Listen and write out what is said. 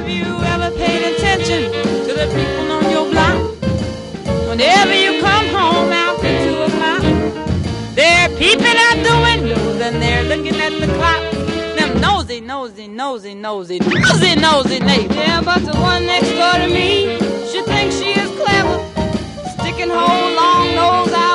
you ever paid attention to the people on your block? Whenever you come home after 2 o'clock, they're peeping out the windows and they're looking at the clock. Them nosy, nosy, nosy, nosy, nosy, nosy neighbors. Yeah, but the one next door to me, she thinks she is clever, sticking her long nose out